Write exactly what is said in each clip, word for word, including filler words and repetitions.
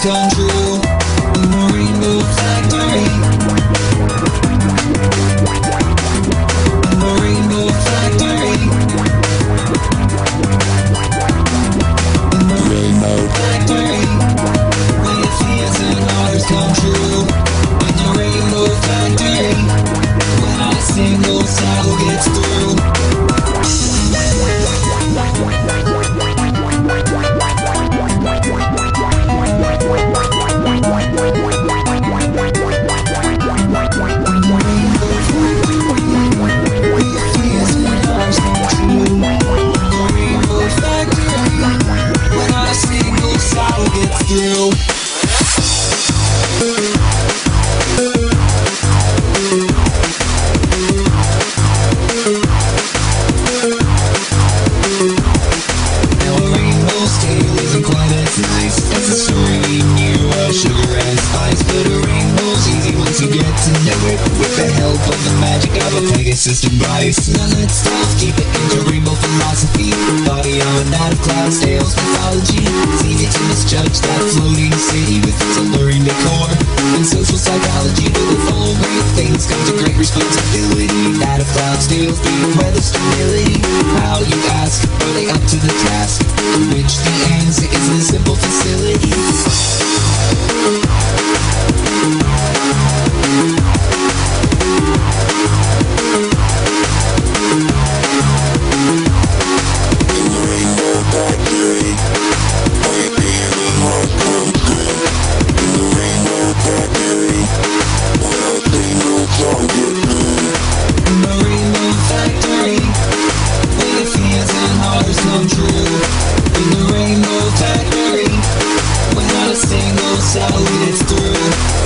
come true in the Rainbow Factory. In the Rainbow Factory. In the Rainbow Factory, where your fears and hearts come true. In the Rainbow Factory, where not a single sound gets through. System device. Now let's stop, keep it in the rainbow philosophy. Body on out of clouds, tales, mythology. It's easy to misjudge that floating city with its alluring decor and social psychology. But with all great things comes a great responsibility. That of clouds, tales, being weather stability. How, you ask, are they up to the task? In which the answer is a simple facility. Come true in the Rainbow Factory, when not a single sound gets through.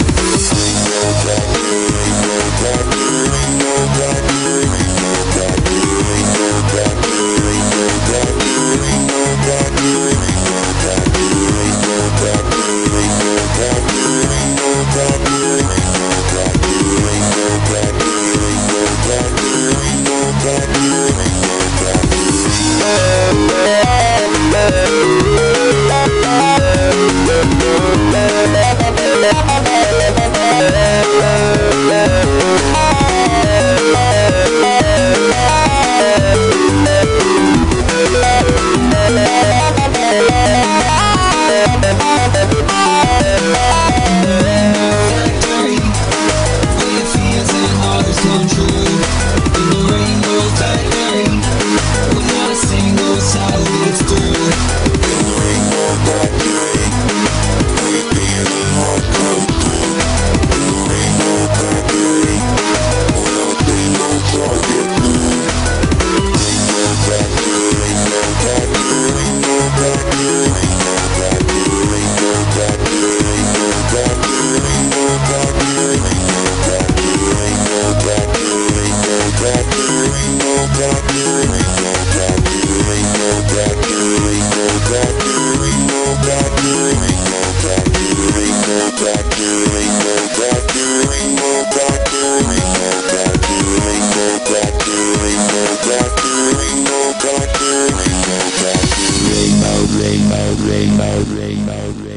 Rainbow Factory, Rainbow Factory, Rainbow Factory, Rainbow Factory, Rainbow Factory, Rainbow Factory, Rainbow Factory, Rainbow Factory, Rainbow Factory, Rainbow Factory, Rainbow Factory, Rainbow Factory, Rainbow Factory, Rainbow Factory, Rainbow Factory, Rainbow Factory. Rainbow, rainbow, rainbow, rainbow, rainbow.